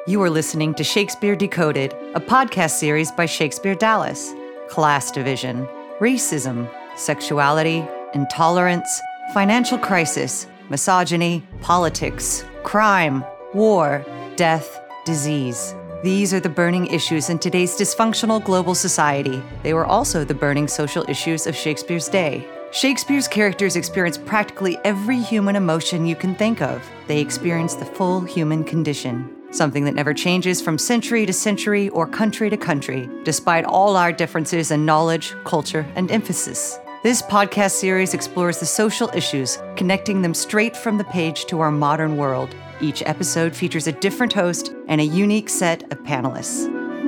You are listening to Shakespeare Decoded, a podcast series by Shakespeare Dallas. Class division, racism, sexuality, intolerance, financial crisis, misogyny, politics, crime, war, death, disease. These are the burning issues in today's dysfunctional global society. They were also the burning social issues of Shakespeare's day. Shakespeare's characters experience practically every human emotion you can think of. They experience the full human condition, something that never changes from century to century or country to country, despite all our differences in knowledge, culture, and emphasis. This podcast series explores the social issues, connecting them straight from the page to our modern world. Each episode features a different host and a unique set of panelists.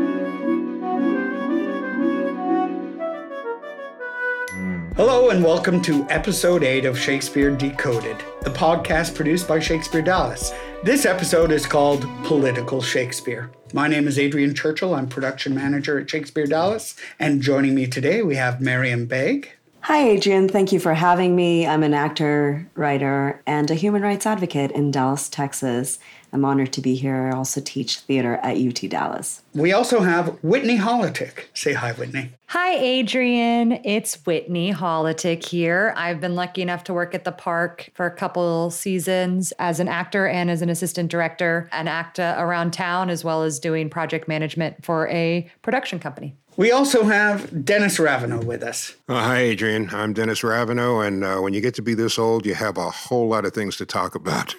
Hello and welcome to episode 8 of Shakespeare Decoded, the podcast produced by Shakespeare Dallas. This episode is called Political Shakespeare. My name is Adrian Churchill. I'm production manager at Shakespeare Dallas. And joining me today, we have Miriam Begg. Hi, Adrian. Thank you for having me. I'm an actor, writer, and a human rights advocate in Dallas, Texas. I'm honored to be here. I also teach theater at UT Dallas. We also have Whitney Holitic. Say hi, Whitney. Hi, Adrian. It's Whitney Holitic here. I've been lucky enough to work at the Park for a couple seasons as an actor and as an assistant director and act around town, as well as doing project management for a production company. We also have Dennis Ravenel with us. Hi, Adrian. I'm Dennis Ravenel, and when you get to be this old, you have a whole lot of things to talk about.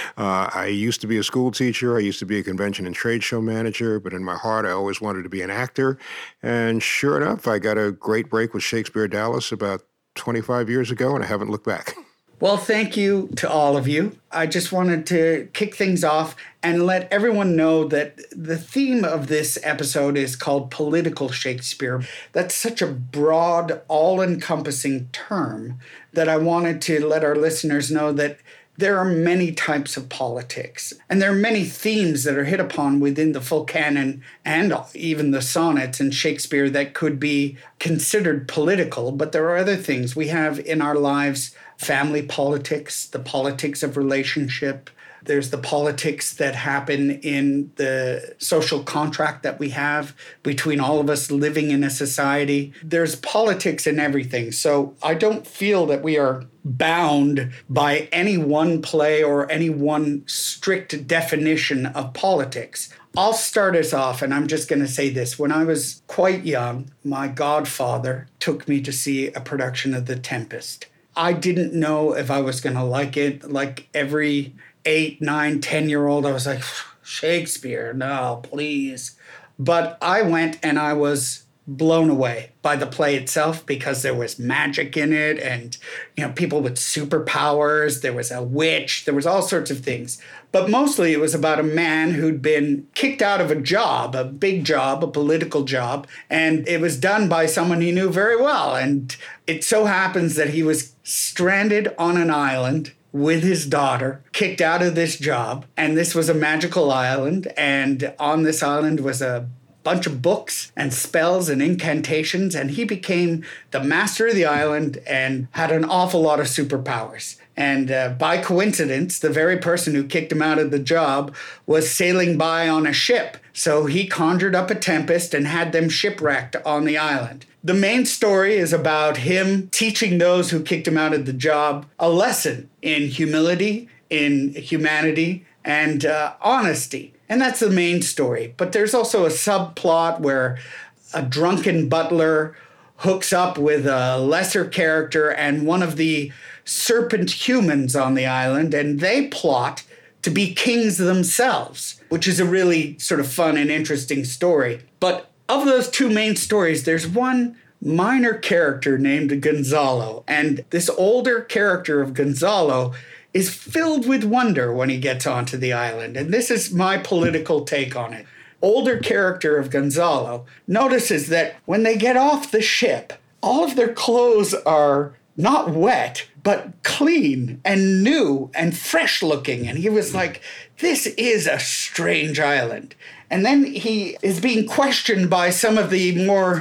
I used to be a school teacher. I used to be a convention and trade show manager, but in my heart, I always wanted to be an actor. And sure enough, I got a great break with Shakespeare Dallas about 25 years ago, and I haven't looked back. Well, thank you to all of you. I just wanted to kick things off and let everyone know that the theme of this episode is called Political Shakespeare. That's such a broad, all-encompassing term that I wanted to let our listeners know that there are many types of politics, and there are many themes that are hit upon within the full canon and even the sonnets in Shakespeare that could be considered political, but there are other things. We have in our lives family politics, the politics of relationship. There's the politics that happen in the social contract that we have between all of us living in a society. There's politics in everything. So I don't feel that we are bound by any one play or any one strict definition of politics. I'll start us off, and I'm just going to say this. When I was quite young, my godfather took me to see a production of The Tempest. I didn't know if I was going to like it. Like every 8, 9, 10-year-old, I was like, Shakespeare, no, please. But I went and I was blown away by the play itself because there was magic in it and, people with superpowers. There was a witch. There was all sorts of things. But mostly it was about a man who'd been kicked out of a job, a big job, a political job, and it was done by someone he knew very well. And it so happens that he was stranded on an island with his daughter, kicked out of this job, and this was a magical island, and on this island was a bunch of books and spells and incantations, and he became the master of the island and had an awful lot of superpowers. And by coincidence, the very person who kicked him out of the job was sailing by on a ship. So he conjured up a tempest and had them shipwrecked on the island. The main story is about him teaching those who kicked him out of the job a lesson in humility, in humanity, and honesty. And that's the main story. But there's also a subplot where a drunken butler hooks up with a lesser character and one of the serpent humans on the island, and they plot to be kings themselves, which is a really sort of fun and interesting story. But of those two main stories, there's one minor character named Gonzalo, and this older character of Gonzalo is filled with wonder when he gets onto the island. And this is my political take on it. Older character of Gonzalo notices that when they get off the ship, all of their clothes are not wet, but clean and new and fresh looking. And he was like, this is a strange island. And then he is being questioned by some of the more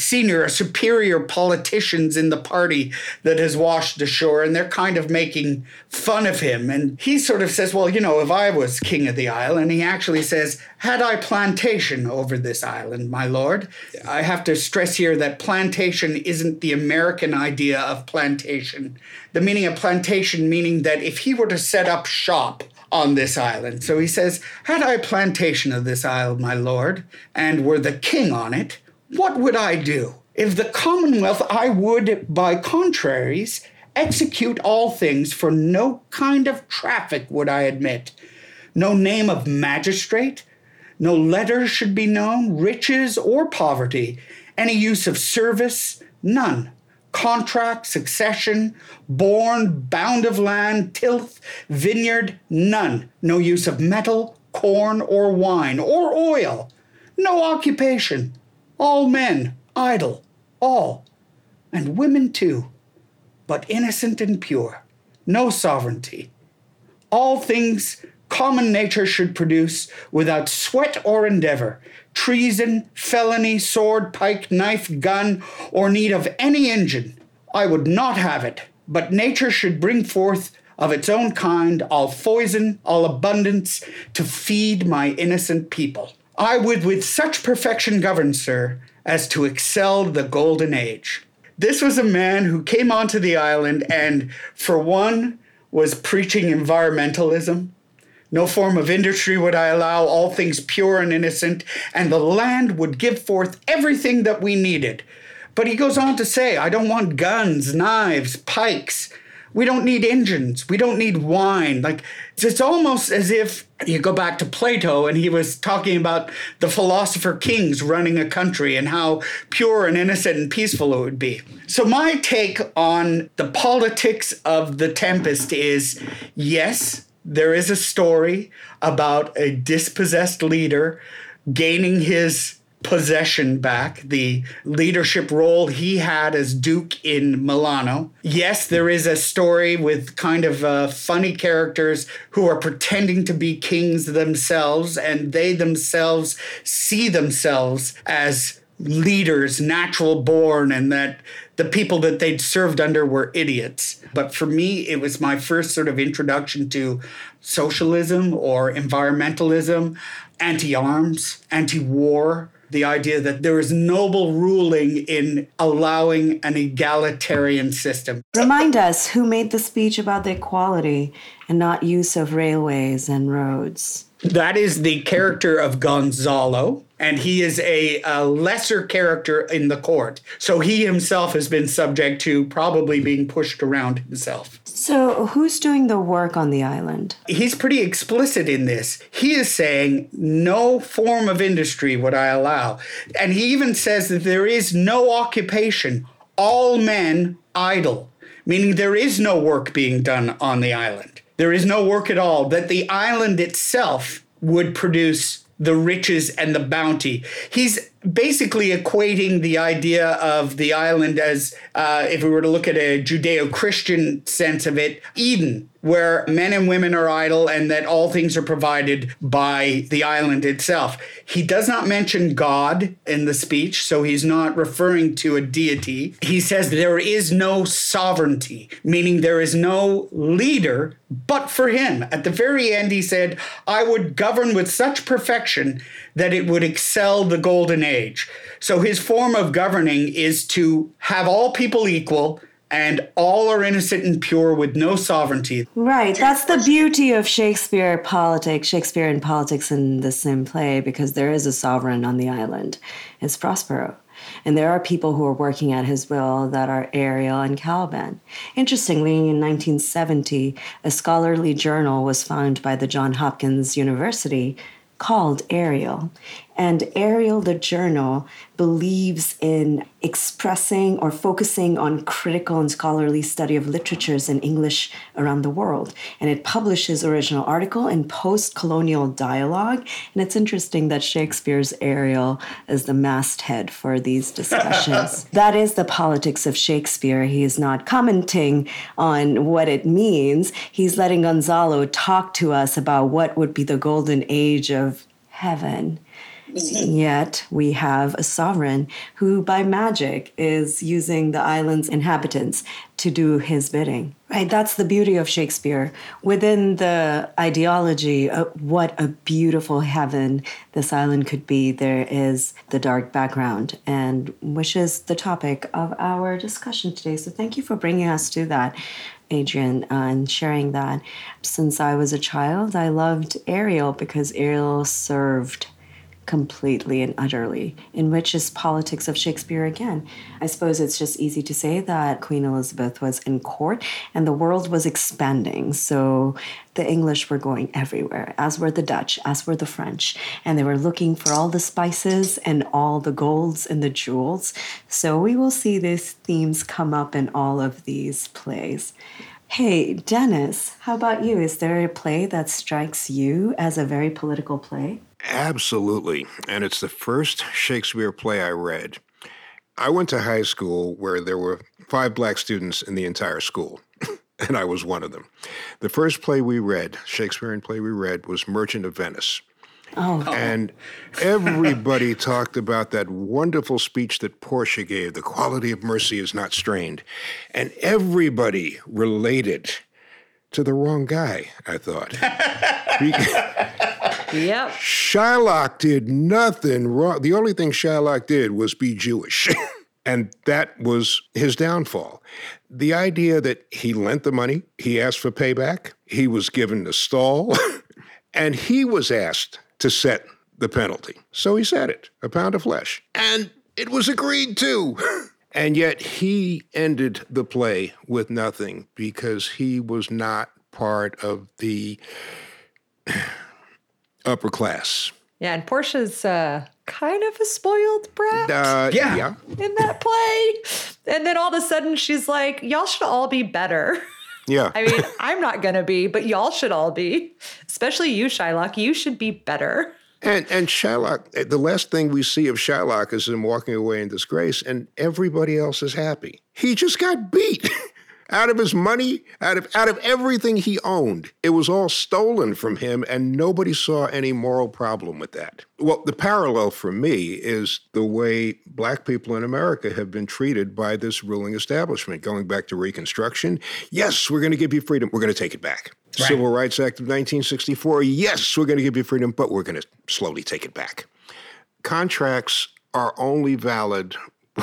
senior or superior politicians in the party that has washed ashore, and they're kind of making fun of him. And he sort of says, well, if I was king of the island, he actually says, had I plantation over this island, my lord. I have to stress here that plantation isn't the American idea of plantation. The meaning of plantation meaning that if he were to set up shop on this island. So he says, had I plantation of this isle, my lord, and were the king on it, what would I do? If the commonwealth, I would, by contraries, execute all things, for no kind of traffic would I admit. No name of magistrate, no letter should be known, riches or poverty, any use of service, none. Contract, succession, born, bound of land, tilth, vineyard, none. No use of metal, corn, or wine, or oil. No occupation. All men, idle, all. And women too, but innocent and pure. No sovereignty. All things common nature should produce without sweat or endeavor. Treason, felony, sword, pike, knife, gun, or need of any engine. I would not have it, but nature should bring forth of its own kind all foison, all abundance, to feed my innocent people. I would with such perfection govern, sir, as to excel the golden age. This was a man who came onto the island and, for one, was preaching environmentalism. No form of industry would I allow, all things pure and innocent, and the land would give forth everything that we needed. But he goes on to say, I don't want guns, knives, pikes. We don't need engines. We don't need wine. It's almost as if you go back to Plato and he was talking about the philosopher kings running a country and how pure and innocent and peaceful it would be. So my take on the politics of The Tempest is, yes, there is a story about a dispossessed leader gaining his possession back, the leadership role he had as Duke in Milano. Yes, there is a story with kind of funny characters who are pretending to be kings themselves, and they themselves see themselves as leaders, natural born, and that the people that they'd served under were idiots. But for me, it was my first sort of introduction to socialism or environmentalism, anti-arms, anti-war, the idea that there is noble ruling in allowing an egalitarian system. Remind us who made the speech about the equality and not use of railways and roads. That is the character of Gonzalo, and he is a lesser character in the court. So he himself has been subject to probably being pushed around himself. So who's doing the work on the island? He's pretty explicit in this. He is saying no form of industry would I allow. And he even says that there is no occupation, all men idle, meaning there is no work being done on the island. There is no work at all, that the island itself would produce the riches and the bounty. He's basically equating the idea of the island as, if we were to look at a Judeo-Christian sense of it, Eden, where men and women are idle and that all things are provided by the island itself. He does not mention God in the speech, so he's not referring to a deity. He says there is no sovereignty, meaning there is no leader but for him. At the very end, he said, I would govern with such perfection that it would excel the golden age. So his form of governing is to have all people equal and all are innocent and pure with no sovereignty. Right. That's the beauty of Shakespearean politics in the same play, because there is a sovereign on the island. It's Prospero. And there are people who are working at his will that are Ariel and Caliban. Interestingly, in 1970, a scholarly journal was founded by the Johns Hopkins University called Ariel. And Ariel, the journal, believes in expressing or focusing on critical and scholarly study of literatures in English around the world. And it publishes original article in post-colonial dialogue. And it's interesting that Shakespeare's Ariel is the masthead for these discussions. That is the politics of Shakespeare. He is not commenting on what it means. He's letting Gonzalo talk to us about what would be the golden age of heaven. Yet we have a sovereign who, by magic, is using the island's inhabitants to do his bidding. Right? That's the beauty of Shakespeare. Within the ideology of what a beautiful heaven this island could be, there is the dark background, and which is the topic of our discussion today. So thank you for bringing us to that, Adrian, and sharing that. Since I was a child, I loved Ariel because Ariel served completely and utterly, in which is politics of Shakespeare again. I suppose it's just easy to say that Queen Elizabeth was in court and the world was expanding. So the English were going everywhere, as were the Dutch, as were the French, and they were looking for all the spices and all the golds and the jewels. So we will see these themes come up in all of these plays. Hey, Dennis, how about you? Is there a play that strikes you as a very political play? Absolutely. And it's the first Shakespeare play I read. I went to high school where there were 5 black students in the entire school, and I was one of them. The first play we read, Shakespearean play we read, was Merchant of Venice. Oh. And everybody talked about that wonderful speech that Portia gave, the quality of mercy is not strained. And everybody related to the wrong guy, I thought. Yep. Shylock did nothing wrong. The only thing Shylock did was be Jewish. And that was his downfall. The idea that he lent the money, he asked for payback, he was given the stall, and he was asked to set the penalty. So he said it, a pound of flesh. And it was agreed to. And yet he ended the play with nothing because he was not part of the upper class. Yeah, and Portia's kind of a spoiled brat Yeah. in that play. And then all of a sudden she's like, y'all should all be better. Yeah. I mean, I'm not going to be, but y'all should all be. Especially you, Shylock. You should be better. And Shylock, the last thing we see of Shylock is him walking away in disgrace, and everybody else is happy. He just got beat. Out of his money, out of everything he owned. It was all stolen from him, and nobody saw any moral problem with that. Well, the parallel for me is the way black people in America have been treated by this ruling establishment. Going back to Reconstruction, yes, we're going to give you freedom. We're going to take it back. Right. Civil Rights Act of 1964, yes, we're going to give you freedom, but we're going to slowly take it back. Contracts are only valid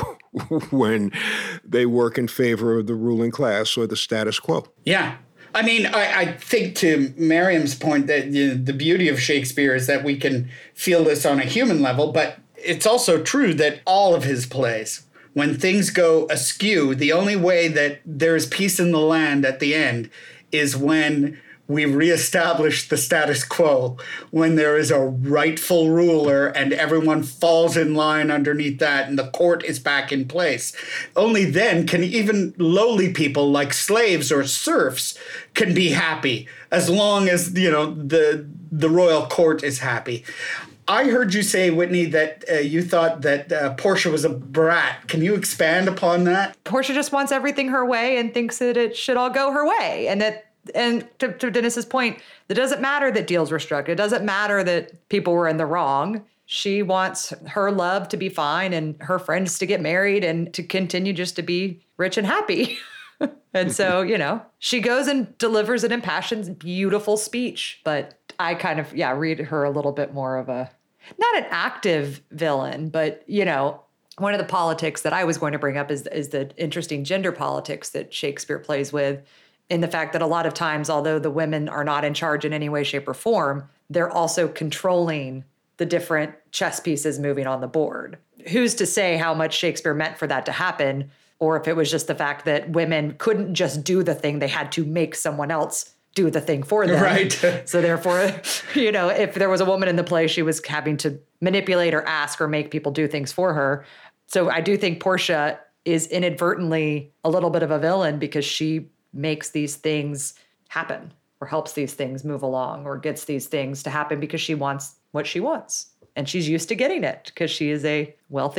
when they work in favor of the ruling class or the status quo. Yeah. I mean, I think to Miriam's point that the beauty of Shakespeare is that we can feel this on a human level, but it's also true that all of his plays, when things go askew, the only way that there is peace in the land at the end is when we reestablish the status quo, when there is a rightful ruler and everyone falls in line underneath that and the court is back in place. Only then can even lowly people like slaves or serfs can be happy, as long as, the royal court is happy. I heard you say, Whitney, that you thought that Portia was a brat. Can you expand upon that? Portia just wants everything her way and thinks that it should all go her way, and to Dennis's point, it doesn't matter that deals were struck. It doesn't matter that people were in the wrong. She wants her love to be fine and her friends to get married and to continue just to be rich and happy. And so, she goes and delivers an impassioned, beautiful speech. But I kind of, read her a little bit more of not an active villain, but, one of the politics that I was going to bring up is the interesting gender politics that Shakespeare plays with. In the fact that a lot of times, although the women are not in charge in any way, shape, or form, they're also controlling the different chess pieces moving on the board. Who's to say how much Shakespeare meant for that to happen, or if it was just the fact that women couldn't just do the thing, they had to make someone else do the thing for them. Right. So therefore, if there was a woman in the play, she was having to manipulate or ask or make people do things for her. So I do think Portia is inadvertently a little bit of a villain because she makes these things happen or helps these things move along or gets these things to happen because she wants what she wants. And she's used to getting it because she is a wealthy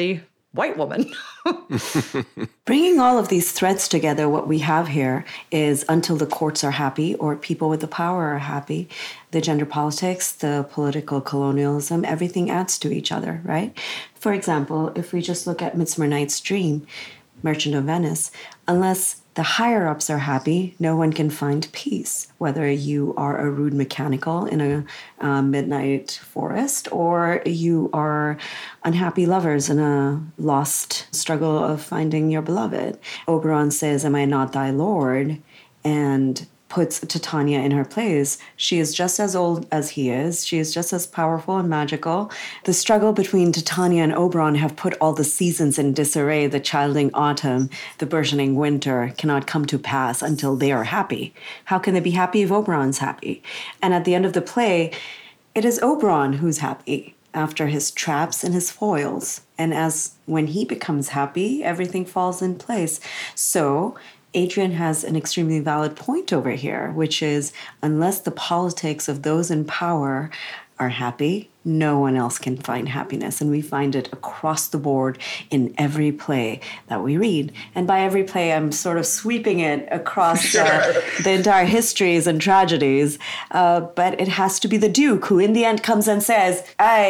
white woman. Bringing all of these threads together, what we have here is until the courts are happy or people with the power are happy, the gender politics, the political colonialism, everything adds to each other, right? For example, if we just look at Midsummer Night's Dream, Merchant of Venice, unless the higher-ups are happy, no one can find peace, whether you are a rude mechanical in a midnight forest or you are unhappy lovers in a lost struggle of finding your beloved. Oberon says, "Am I not thy lord?" and puts Titania in her place. She is just as old as he is. She is just as powerful and magical. The struggle between Titania and Oberon have put all the seasons in disarray. The childing autumn, the burgeoning winter cannot come to pass until they are happy. How can they be happy if Oberon's happy? And at the end of the play, it is Oberon who's happy after his traps and his foils. And as when he becomes happy, everything falls in place. So Adrian has an extremely valid point over here, which is unless the politics of those in power are happy, no one else can find happiness. And we find it across the board in every play that we read. And by every play, I'm sort of sweeping it across the entire histories and tragedies. But it has to be the Duke who in the end comes and says,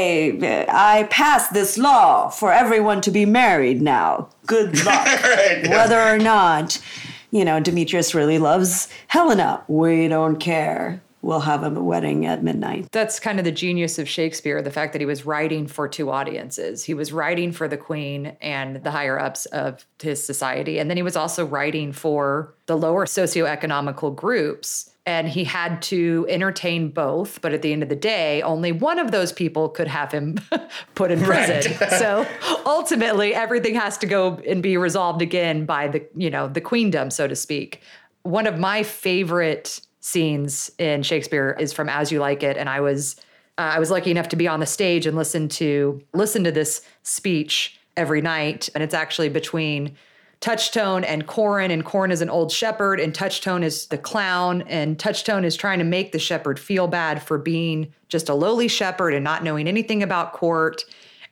I passed this law for everyone to be married now. Good luck. Whether or not, Demetrius really loves Helena, we don't care. We'll have a wedding at midnight. That's kind of the genius of Shakespeare, the fact that he was writing for two audiences. He was writing for the queen and the higher-ups of his society, and then he was also writing for the lower socioeconomical groups. And he had to entertain both, but at the end of the day, only one of those people could have him put in prison. Right. So ultimately, everything has to go and be resolved again by the queendom, so to speak. One of my favorite scenes in Shakespeare is from As You Like It, and I was lucky enough to be on the stage and listen to this speech every night, and it's actually between Touchstone and Corin, and Corin is an old shepherd, and Touchstone is the clown, and Touchstone is trying to make the shepherd feel bad for being just a lowly shepherd and not knowing anything about court,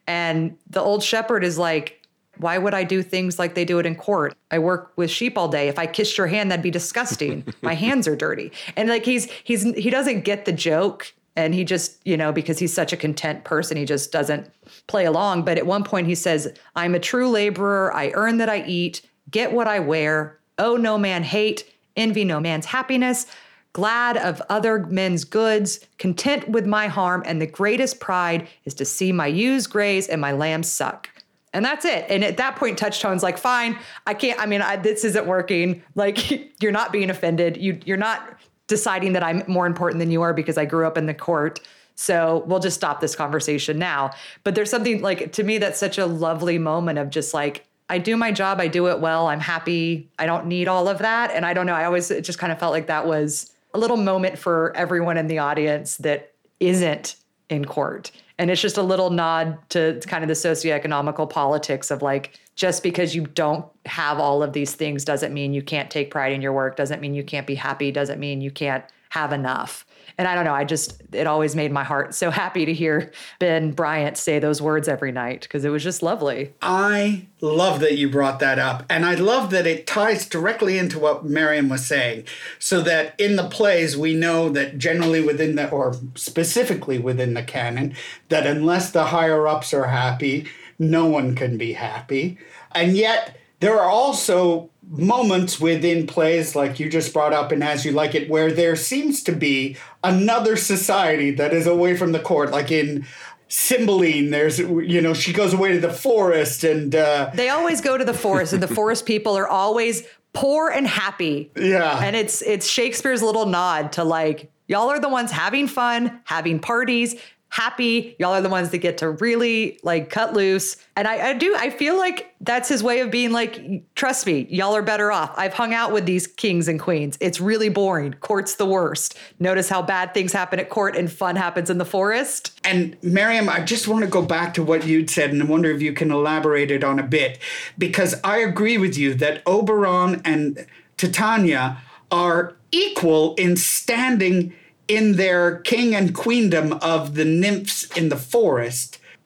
and the old shepherd is like, why would I do things like they do it in court? I work with sheep all day. If I kissed your hand, that'd be disgusting. My hands are dirty. And like he doesn't get the joke. And he just, because he's such a content person, he just doesn't play along. But at one point he says, I'm a true laborer. I earn that I eat, get what I wear. Owe no man hate, envy no man's happiness. Glad of other men's goods, content with my harm. And the greatest pride is to see my ewes graze and my lambs suck. And that's it. And at that point, Touchstone's like, fine, I can't, this isn't working. Like, you're not being offended. You're not deciding that I'm more important than you are because I grew up in the court. So we'll just stop this conversation now. But there's something like, to me, that's such a lovely moment of just like, I do my job. I do it well. I'm happy. I don't need all of that. And I don't know. It just kind of felt like that was a little moment for everyone in the audience that isn't in court. And it's just a little nod to kind of the socioeconomical politics of like, just because you don't have all of these things doesn't mean you can't take pride in your work, doesn't mean you can't be happy, doesn't mean you can't have enough. And I don't know, it always made my heart so happy to hear Ben Bryant say those words every night because it was just lovely. I love that you brought that up. And I love that it ties directly into what Miriam was saying. So that in the plays, we know that generally or specifically within the canon, that unless the higher ups are happy, no one can be happy. And yet there are also moments within plays like you just brought up in As You Like It, where there seems to be another society that is away from the court, like in Cymbeline, there's, she goes away to the forest and... they always go to the forest, and the forest people are always poor and happy. Yeah. And it's Shakespeare's little nod to like, y'all are the ones having fun, having parties, happy. Y'all are the ones that get to really like cut loose. And I feel like that's his way of being like, trust me, y'all are better off. I've hung out with these kings and queens. It's really boring. Court's the worst. Notice how bad things happen at court and fun happens in the forest. And Miriam, I just want to go back to what you'd said and I wonder if you can elaborate it on a bit, because I agree with you that Oberon and Titania are equal in standing in their king and queendom of the nymphs in the forest.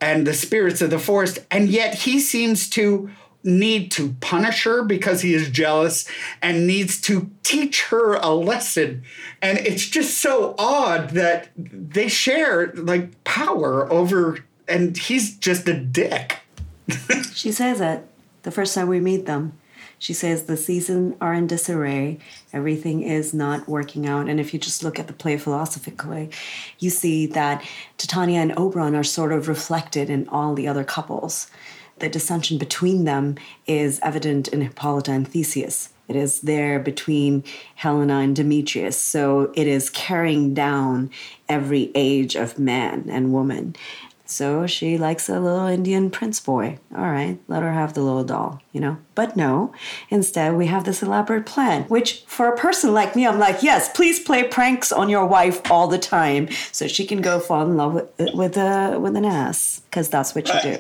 and the spirits of the forest, and yet he seems to need to punish her because he is jealous and needs to teach her a lesson. And it's just so odd that they share like power over, and he's just a dick. She says it the first time we meet them. She says the seasons are in disarray. Everything is not working out. And if you just look at the play philosophically, you see that Titania and Oberon are sort of reflected in all the other couples. The dissension between them is evident in Hippolyta and Theseus. It is there between Helena and Demetrius. So it is carrying down every age of man and woman. So she likes a little Indian prince boy. All right, let her have the little doll, you know. But no, instead we have this elaborate plan, which for a person like me, I'm like, yes, please play pranks on your wife all the time so she can go fall in love with an ass, because that's what you do.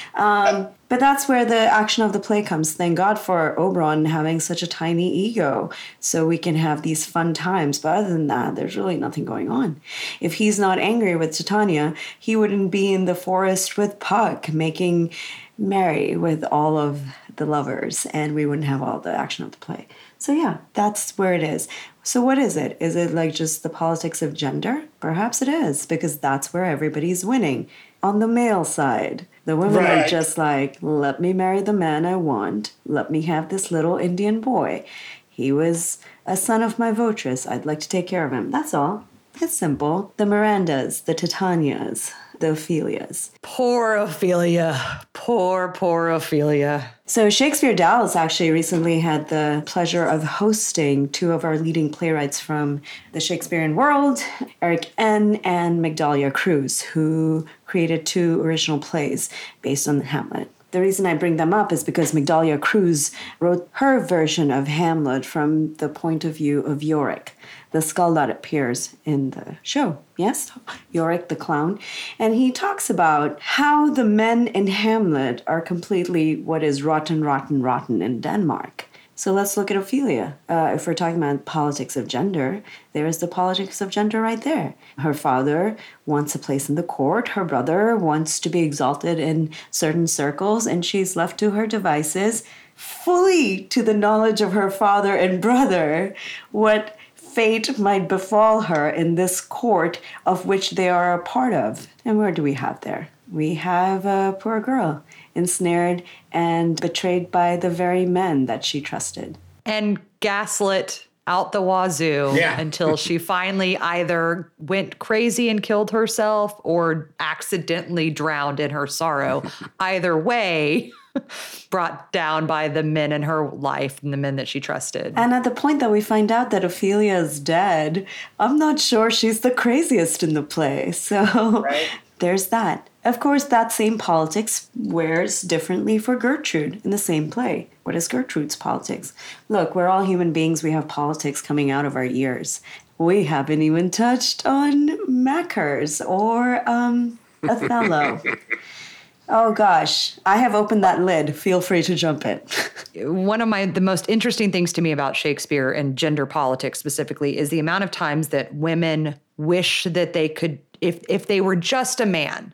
But that's where the action of the play comes. Thank God for Oberon having such a tiny ego so we can have these fun times. But other than that, there's really nothing going on. If he's not angry with Titania, he wouldn't be in the forest with Puck making merry with all of the lovers, and we wouldn't have all the action of the play. So yeah, that's where it is. So what is it? Is it like just the politics of gender? Perhaps it is, because that's where everybody's winning. On the male side, the women are just like, let me marry the man I want. Let me have this little Indian boy. He was a son of my votress. I'd like to take care of him. That's all. It's simple. The Mirandas, the Titanias, the Ophelias. Poor Ophelia. Poor Ophelia. So Shakespeare Dallas actually recently had the pleasure of hosting two of our leading playwrights from the Shakespearean world, Eric N. and Migdalia Cruz, who created two original plays based on Hamlet. The reason I bring them up is because Migdalia Cruz wrote her version of Hamlet from the point of view of Yorick, the skull that appears in the show. Yes, Yorick the clown. And he talks about how the men in Hamlet are completely what is rotten in Denmark. So let's look at Ophelia. If we're talking about politics of gender, there is the politics of gender right there. Her father wants a place in the court. Her brother wants to be exalted in certain circles, and she's left to her devices, fully to the knowledge of her father and brother, what fate might befall her in this court of which they are a part of. And where do we have there? We have a poor girl ensnared and betrayed by the very men that she trusted. And gaslit out the wazoo until she finally either went crazy and killed herself or accidentally drowned in her sorrow. Either way, brought down by the men in her life and the men that she trusted. And at the point that we find out that Ophelia is dead, I'm not sure she's the craziest in the play. So there's that. Of course, that same politics wears differently for Gertrude in the same play. What is Gertrude's politics? Look, we're all human beings. We have politics coming out of our ears. We haven't even touched on Mackers or Othello. Oh gosh, I have opened that lid. Feel free to jump in. One of the most interesting things to me about Shakespeare and gender politics specifically is the amount of times that women wish that they could, if they were just a man,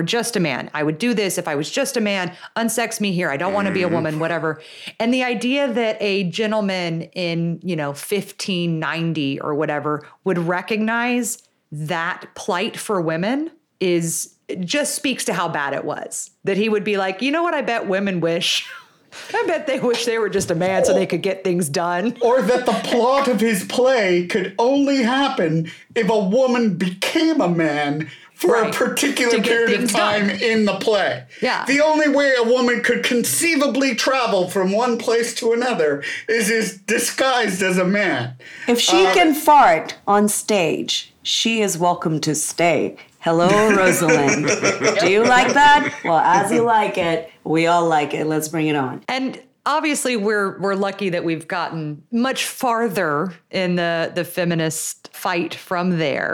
I would do this. If I was just a man, unsex me here. I don't want to be a woman, whatever. And the idea that a gentleman in, 1590 or whatever would recognize that plight for women just speaks to how bad it was. That he would be like, you know what I bet women wish? I bet they wish they were just a man so they could get things done. Or that the plot of his play could only happen if a woman became a man for a particular period of time in the play. Yeah. The only way a woman could conceivably travel from one place to another is disguised as a man. If she can fart on stage, she is welcome to stay. Hello, Rosalind. Do you like that? Well, as you like it, we all like it. Let's bring it on. And obviously, we're lucky that we've gotten much farther in the feminist fight from there.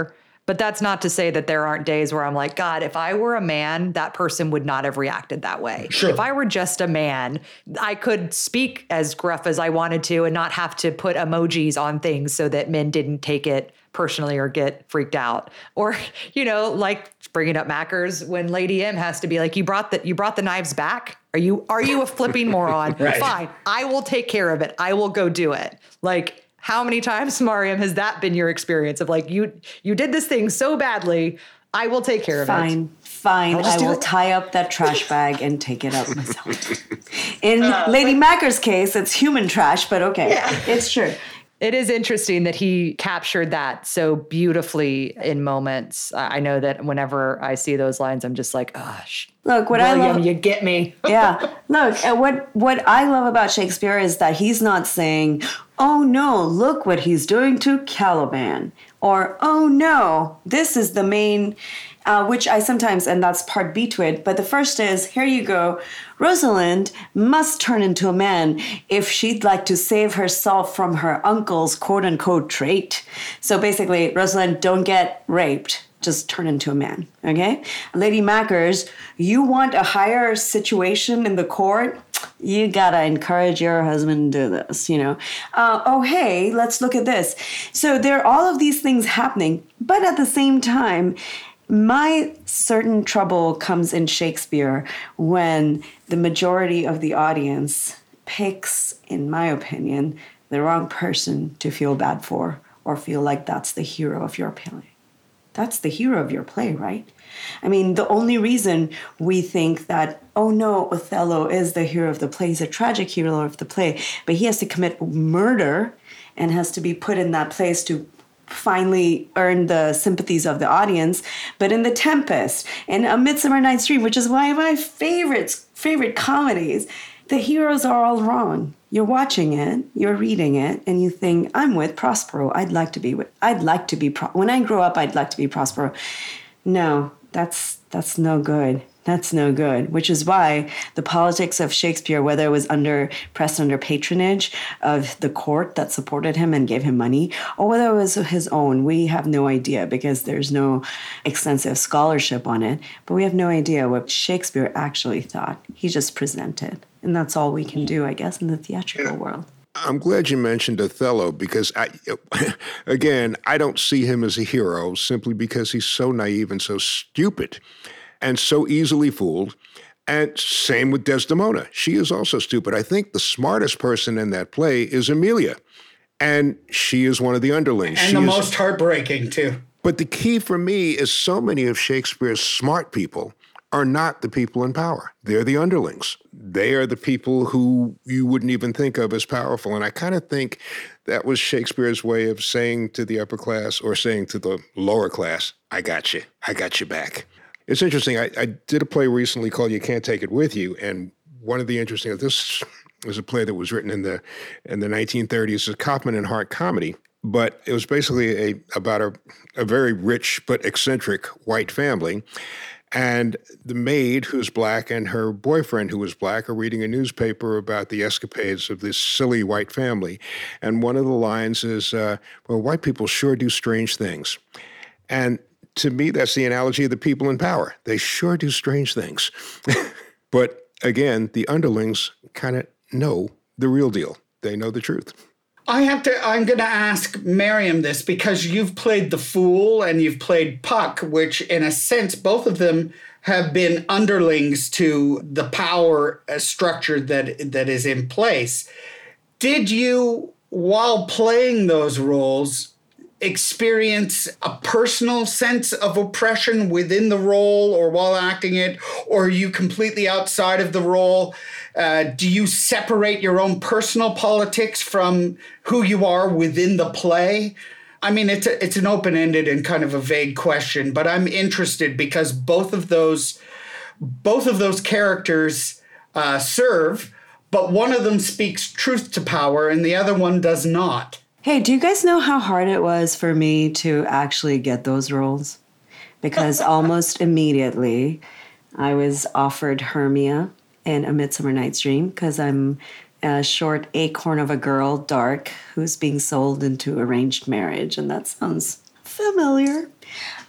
But that's not to say that there aren't days where I'm like, God, if I were a man, that person would not have reacted that way. Sure. If I were just a man, I could speak as gruff as I wanted to and not have to put emojis on things so that men didn't take it personally or get freaked out. Or, like bringing up Mackers when Lady M has to be like, you brought the knives back? Are you a flipping moron? Right. Fine. I will take care of it. I will go do it. Like, how many times, Mariam, has that been your experience of like, you did this thing so badly, I will take care of it. Fine. I will tie up that trash bag and take it up myself. In Lady Macker's case, it's human trash, but okay. Yeah. It's true. It is interesting that he captured that so beautifully in moments. I know that whenever I see those lines, I'm just like, oh, look, William, you get me. Yeah. Look, what I love about Shakespeare is that he's not saying, oh no, look what he's doing to Caliban. Or, oh no, this is the main, which I sometimes, and that's part B to it. But the first is, here you go. Rosalind must turn into a man if she'd like to save herself from her uncle's quote unquote trait. So basically, Rosalind, don't get raped. Just turn into a man, okay? Lady Mackers, you want a higher situation in the court? You gotta encourage your husband to do this, oh, hey, let's look at this. So there are all of these things happening, but at the same time, my certain trouble comes in Shakespeare when the majority of the audience picks, in my opinion, the wrong person to feel bad for or feel like that's the hero of your play. That's the hero of your play, right? I mean, the only reason we think that, oh no, Othello is the hero of the play, he's a tragic hero of the play, but he has to commit murder and has to be put in that place to finally earn the sympathies of the audience. But in The Tempest and A Midsummer Night's Dream, which is one of my favorite comedies, the heroes are all wrong. You're watching it, you're reading it, and you think, I'm with Prospero. When I grow up, I'd like to be Prospero. No, that's no good. That's no good, which is why the politics of Shakespeare, whether it was pressed under patronage of the court that supported him and gave him money, or whether it was his own, we have no idea because there's no extensive scholarship on it. But we have no idea what Shakespeare actually thought. He just presented. And that's all we can do, I guess, in the theatrical world. I'm glad you mentioned Othello because, I don't see him as a hero simply because he's so naive and so stupid and so easily fooled. And same with Desdemona. She is also stupid. I think the smartest person in that play is Emilia, and she is one of the underlings. And the most heartbreaking, too. But the key for me is so many of Shakespeare's smart people are not the people in power. They're the underlings. They are the people who you wouldn't even think of as powerful. And I kind of think that was Shakespeare's way of saying to the upper class or saying to the lower class, I got you. I got you back. It's interesting. I did a play recently called You Can't Take It With You. And one of the interesting, this was a play that was written in the 1930s. It's a Kaufman and Hart comedy. But it was basically about a very rich but eccentric white family. And the maid, who's black, and her boyfriend, who was black, are reading a newspaper about the escapades of this silly white family. And one of the lines is, well, white people sure do strange things. And to me, that's the analogy of the people in power. They sure do strange things. But again, the underlings kind of know the real deal. They know the truth. I'm going to ask Mariam this because you've played the Fool and you've played Puck, which in a sense, both of them have been underlings to the power structure that is in place. Did you, while playing those roles, experience a personal sense of oppression within the role or while acting it, or are you completely outside of the role? Do you separate your own personal politics from who you are within the play? I mean, it's an open-ended and kind of a vague question, but I'm interested because both of those characters serve, but one of them speaks truth to power and the other one does not. Hey, do you guys know how hard it was for me to actually get those roles? Because almost immediately I was offered Hermia in A Midsummer Night's Dream because I'm a short acorn of a girl, dark, who's being sold into arranged marriage. And that sounds familiar.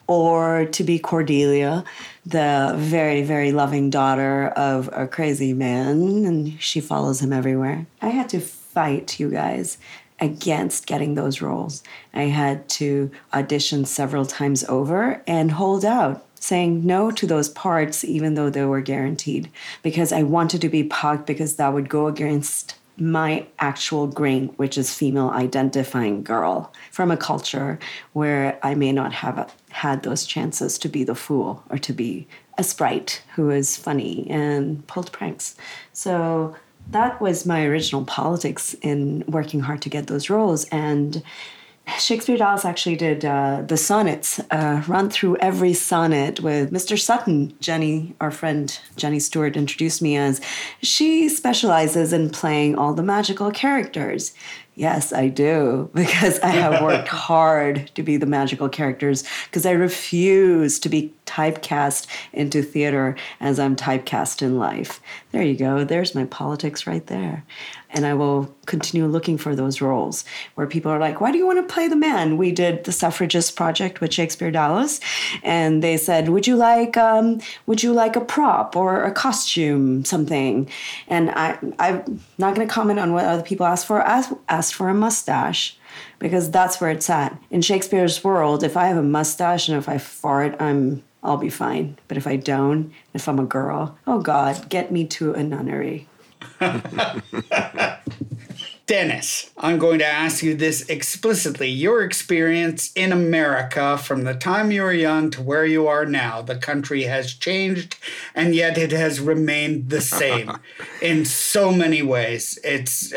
or to be Cordelia, the very, very loving daughter of a crazy man, and she follows him everywhere. I had to fight, you guys, against getting those roles. I had to audition several times over and hold out, saying no to those parts even though they were guaranteed, because I wanted to be Puck, because that would go against my actual grain, which is female identifying girl from a culture where I may not have had those chances to be the fool or to be a sprite who is funny and pulled pranks. So that was my original politics in working hard to get those roles. And Shakespeare Dallas actually did the sonnets, run through every sonnet with Mr. Sutton. Jenny, our friend Jenny Stewart, introduced me as. She specializes in playing all the magical characters. Yes, I do, because I have worked hard to be the magical characters, because I refuse to be typecast into theater as I'm typecast in life. There you go. There's my politics right there. And I will continue looking for those roles where people are like, why do you want to play the man? We did the Suffragist Project with Shakespeare Dallas, and they said, would you like a prop or a costume, something? And I'm not going to comment on what other people asked for. I asked for a mustache, because that's where it's at. In Shakespeare's world, if I have a mustache and if I fart, I'll be fine. But if I don't, if I'm a girl, oh God, get me to a nunnery. Dennis, I'm going to ask you this explicitly. Your experience in America from the time you were young to where you are now, the country has changed, and yet it has remained the same in so many ways. It's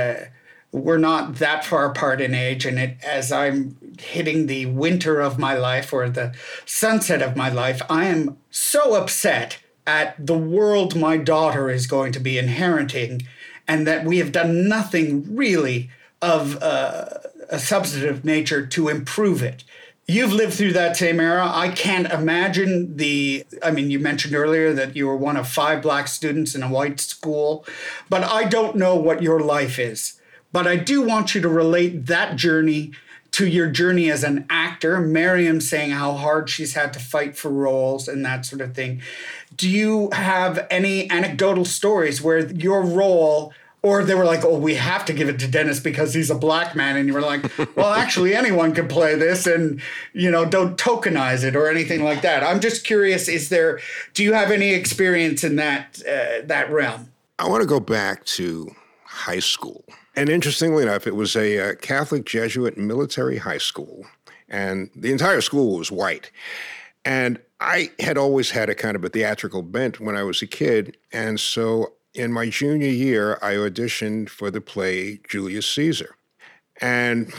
we're not that far apart in age, and as I'm hitting the winter of my life or the sunset of my life, I am so upset at the world my daughter is going to be inheriting, and that we have done nothing really of a substantive nature to improve it. You've lived through that same era. I can't imagine you mentioned earlier that you were one of 5 black students in a white school, but I don't know what your life is. But I do want you to relate that journey to your journey as an actor. Miriam saying how hard she's had to fight for roles and that sort of thing. Do you have any anecdotal stories where your role, or they were like, oh, we have to give it to Dennis because he's a black man, and you were like, well, actually anyone can play this, and don't tokenize it or anything like that? I'm just curious, do you have any experience in that realm? I want to go back to high school. And interestingly enough, it was a Catholic Jesuit military high school, and the entire school was white. And I had always had a kind of a theatrical bent when I was a kid, and so in my junior year, I auditioned for the play Julius Caesar. And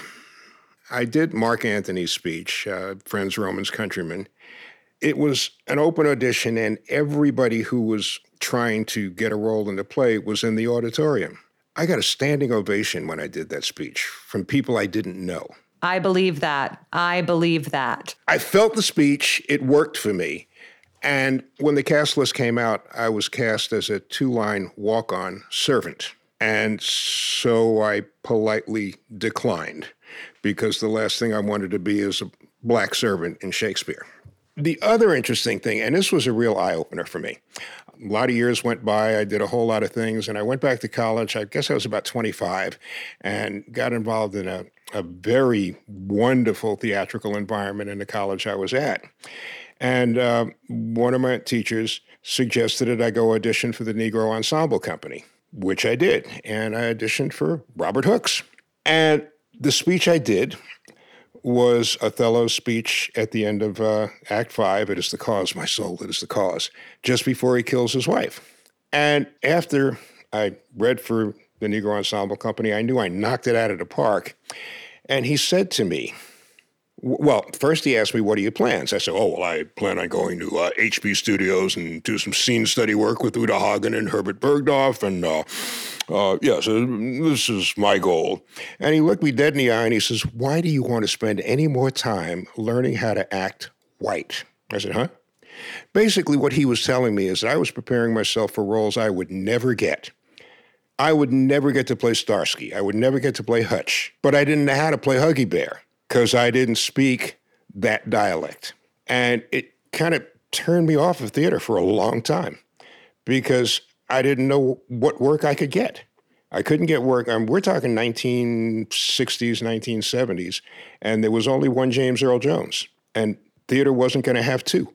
I did Mark Antony's speech, Friends, Romans, Countrymen. It was an open audition, and everybody who was trying to get a role in the play was in the auditorium. I got a standing ovation when I did that speech from people I didn't know. I believe that. I felt the speech. It worked for me. And when the cast list came out, I was cast as a 2-line walk-on servant. And so I politely declined, because the last thing I wanted to be is a black servant in Shakespeare. The other interesting thing, and this was a real eye-opener for me, a lot of years went by, I did a whole lot of things, and I went back to college. I guess I was about 25, and got involved in a very wonderful theatrical environment in the college I was at. And one of my teachers suggested that I go audition for the Negro Ensemble Company, which I did. And I auditioned for Robert Hooks. And the speech I did was Othello's speech at the end of Act 5, "It is the cause, my soul, it is the cause," just before he kills his wife. And after I read for the Negro Ensemble Company, I knew I knocked it out of the park. And he said to me, well, first he asked me, what are your plans? I said, I plan on going to HB Studios and do some scene study work with Uta Hagen and Herbert Bergdorf, and so this is my goal. And he looked me dead in the eye and he says, why do you want to spend any more time learning how to act white? I said, huh? Basically what he was telling me is that I was preparing myself for roles I would never get. I would never get to play Starsky. I would never get to play Hutch. But I didn't know how to play Huggy Bear, because I didn't speak that dialect. And it kind of turned me off of theater for a long time because I didn't know what work I could get. I couldn't get work. We're talking 1960s, 1970s, and there was only one James Earl Jones, and theater wasn't going to have two.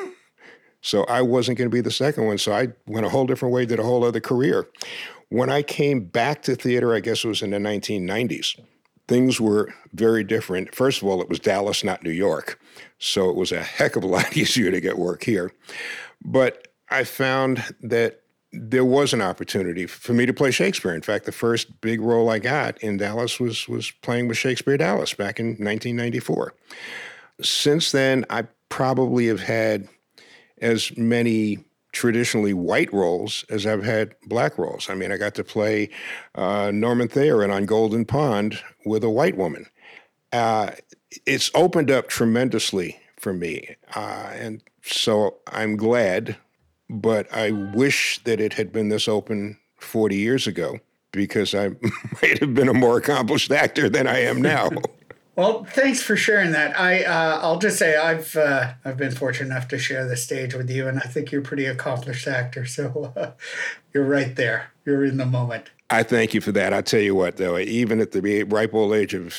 So I wasn't going to be the second one. So I went a whole different way, did a whole other career. When I came back to theater, I guess it was in the 1990s, things were very different. First of all, it was Dallas, not New York. So it was a heck of a lot easier to get work here. But I found that there was an opportunity for me to play Shakespeare. In fact, the first big role I got in Dallas was playing with Shakespeare Dallas back in 1994. Since then, I probably have had as many traditionally white roles as I've had black roles. I mean, I got to play Norman Thayer on Golden Pond with a white woman. It's opened up tremendously for me. And so I'm glad, but I wish that it had been this open 40 years ago because I might have been a more accomplished actor than I am now. Well, thanks for sharing that. I'll just say I've been fortunate enough to share the stage with you, and I think you're a pretty accomplished actor. So you're right there. You're in the moment. I thank you for that. I tell you what, though, even at the ripe old age of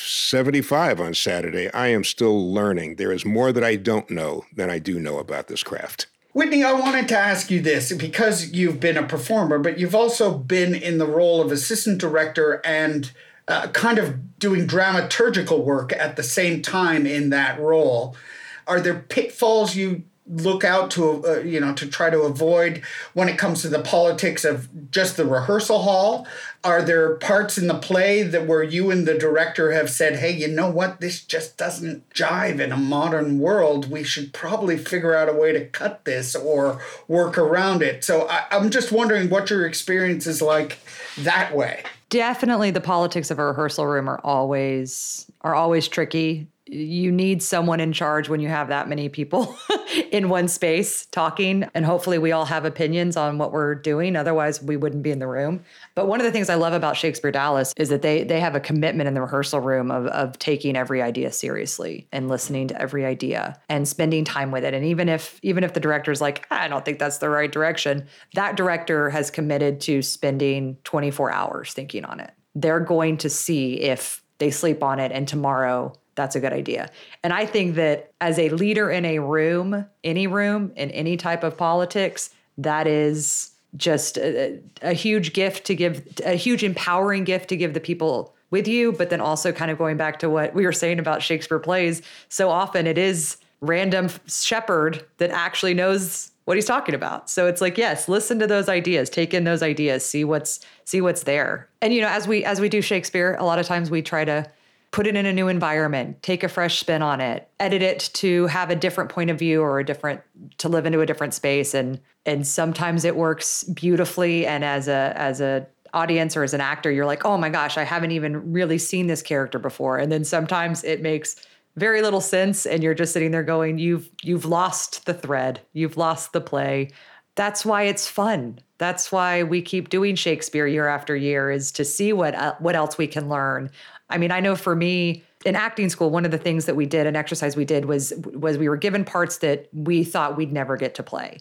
75 on Saturday, I am still learning. There is more that I don't know than I do know about this craft. Whitney, I wanted to ask you this because you've been a performer, but you've also been in the role of assistant director and kind of doing dramaturgical work at the same time in that role. Are there pitfalls you look out to, to try to avoid when it comes to the politics of just the rehearsal hall? Are there parts in the play that where you and the director have said, hey, you know what, this just doesn't jive in a modern world. We should probably figure out a way to cut this or work around it. So I'm just wondering what your experience is like that way. Definitely the politics of a rehearsal room are always tricky. You need someone in charge when you have that many people in one space talking. And hopefully we all have opinions on what we're doing. Otherwise, we wouldn't be in the room. But one of the things I love about Shakespeare Dallas is that they have a commitment in the rehearsal room of taking every idea seriously and listening to every idea and spending time with it. And even if the director's like, I don't think that's the right direction, that director has committed to spending 24 hours thinking on it. They're going to see if they sleep on it and tomorrow that's a good idea. And I think that as a leader in a room, in any type of politics, that is just a huge gift to give, a huge empowering gift to give the people with you. But then also kind of going back to what we were saying about Shakespeare plays, so often it is random shepherd that actually knows what he's talking about. So it's like, yes, listen to those ideas, take in those ideas, see what's there. And, as we do Shakespeare, a lot of times we try to put it in a new environment, take a fresh spin on it, edit it to have a different point of view or to live into a different space. And sometimes it works beautifully. And as a audience or as an actor, you're like, oh my gosh, I haven't even really seen this character before. And then sometimes it makes very little sense. And you're just sitting there going, you've lost the thread. You've lost the play. That's why it's fun. That's why we keep doing Shakespeare year after year, is to see what else we can learn. I mean, I know for me in acting school, one of the things that we did, an exercise we did was we were given parts that we thought we'd never get to play.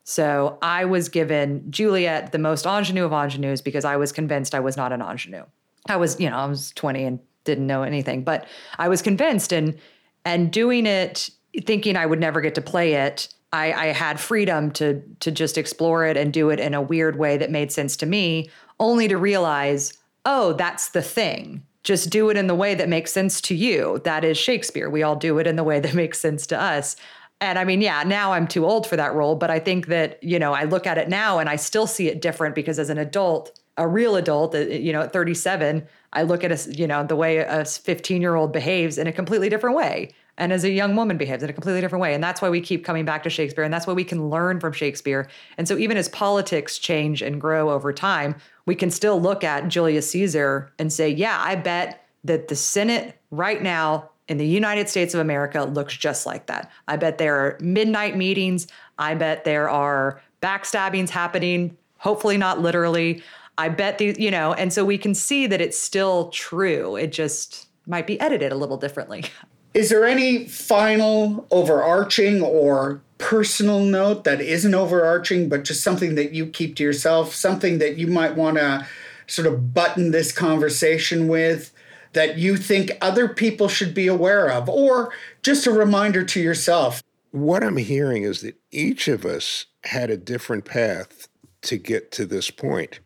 So I was given Juliet, the most ingenue of ingenues, because I was convinced I was not an ingenue. I was 20 and didn't know anything, but I was convinced and doing it, thinking I would never get to play it. I had freedom to just explore it and do it in a weird way that made sense to me, only to realize, oh, that's the thing. Just do it in the way that makes sense to you. That is Shakespeare. We all do it in the way that makes sense to us. And I mean, yeah, now I'm too old for that role, but I think that, I look at it now and I still see it different because as an adult, a real adult, at 37, I look at the way a 15-year-old behaves in a completely different way. And as a young woman behaves in a completely different way. And that's why we keep coming back to Shakespeare. And that's why we can learn from Shakespeare. And so even as politics change and grow over time, we can still look at Julius Caesar and say, yeah, I bet that the Senate right now in the United States of America looks just like that. I bet there are midnight meetings. I bet there are backstabbings happening, hopefully not literally. I bet these, and so we can see that it's still true. It just might be edited a little differently. Is there any final overarching or personal note that isn't overarching, but just something that you keep to yourself, something that you might want to sort of button this conversation with, that you think other people should be aware of, or just a reminder to yourself? What I'm hearing is that each of us had a different path to get to this point.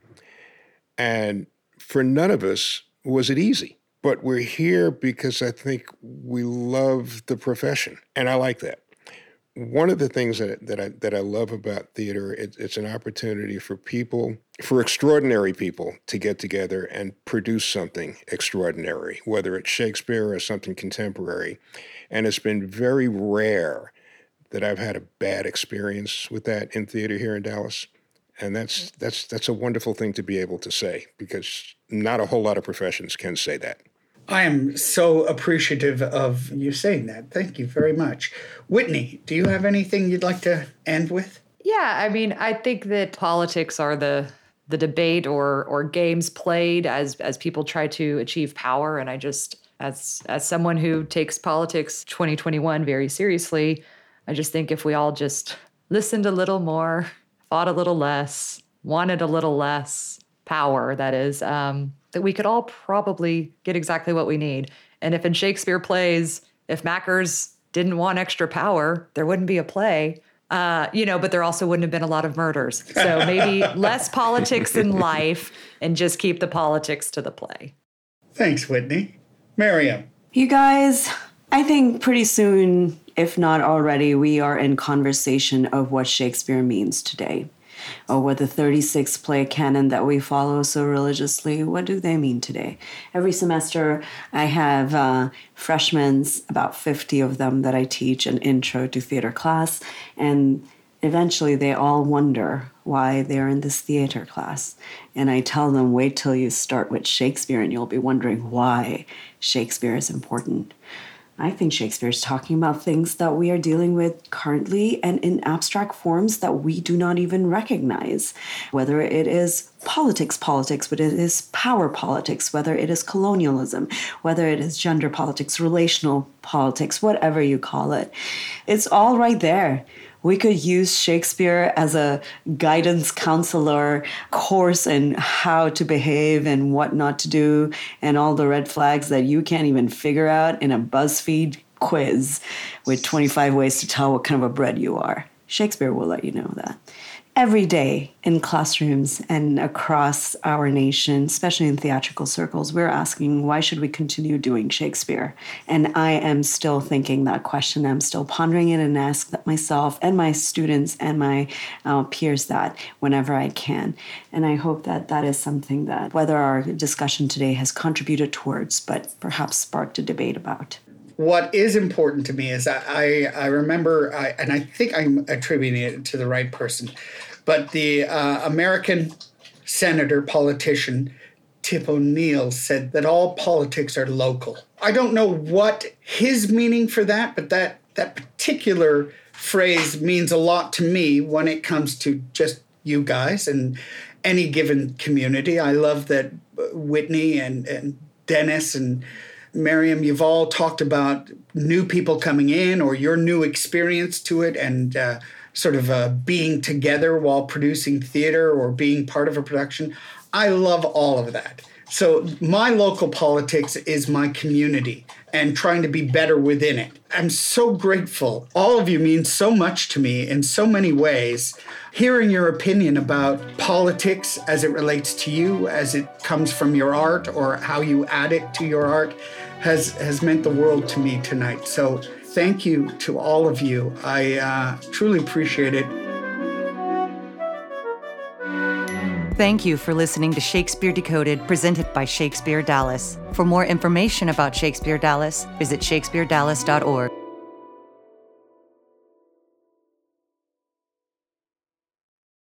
And for none of us was it easy. But we're here because I think we love the profession. And I like that. One of the things that I love about theater, it's an opportunity for people, for extraordinary people to get together and produce something extraordinary, whether it's Shakespeare or something contemporary. And it's been very rare that I've had a bad experience with that in theater here in Dallas. And that's a wonderful thing to be able to say, because not a whole lot of professions can say that. I am so appreciative of you saying that. Thank you very much. Whitney, do you have anything you'd like to end with? Yeah, I mean, I think that politics are the debate or games played as people try to achieve power. And I just, as someone who takes politics 2021 very seriously, I just think if we all just listened a little more, fought a little less, wanted a little less power, that is, that we could all probably get exactly what we need. And if in Shakespeare plays, if Mackers didn't want extra power, there wouldn't be a play, but there also wouldn't have been a lot of murders. So maybe less politics in life and just keep the politics to the play. Thanks, Whitney. Miriam. You guys, I think pretty soon, if not already, we are in conversation of what Shakespeare means today. Or what the 36 play canon that we follow so religiously, what do they mean today? Every semester, I have freshmen, about 50 of them, that I teach an intro to theater class, and eventually they all wonder why they're in this theater class. And I tell them, wait till you start with Shakespeare and you'll be wondering why Shakespeare is important. I think Shakespeare is talking about things that we are dealing with currently and in abstract forms that we do not even recognize. Whether it is politics, whether it is power politics, whether it is colonialism, whether it is gender politics, relational politics, whatever you call it. It's all right there. We could use Shakespeare as a guidance counselor course in how to behave and what not to do, and all the red flags that you can't even figure out in a BuzzFeed quiz with 25 ways to tell what kind of a bread you are. Shakespeare will let you know that. Every day in classrooms and across our nation, especially in theatrical circles, we're asking, why should we continue doing Shakespeare? And I am still thinking that question. I'm still pondering it and ask that myself and my students and my peers that whenever I can. And I hope that that is something that whether our discussion today has contributed towards, but perhaps sparked a debate about. What is important to me is I remember, and I think I'm attributing it to the right person, but the American senator, politician, Tip O'Neill said that all politics are local. I don't know what his meaning for that, but that particular phrase means a lot to me when it comes to just you guys and any given community. I love that Whitney and Dennis and Miriam, you've all talked about new people coming in or your new experience to it and sort of being together while producing theater or being part of a production. I love all of that. So my local politics is my community and trying to be better within it. I'm so grateful. All of you mean so much to me in so many ways. Hearing your opinion about politics as it relates to you, as it comes from your art or how you add it to your art has meant the world to me tonight. So thank you to all of you. I truly appreciate it. Thank you for listening to Shakespeare Decoded, presented by Shakespeare Dallas. For more information about Shakespeare Dallas, visit shakespearedallas.org.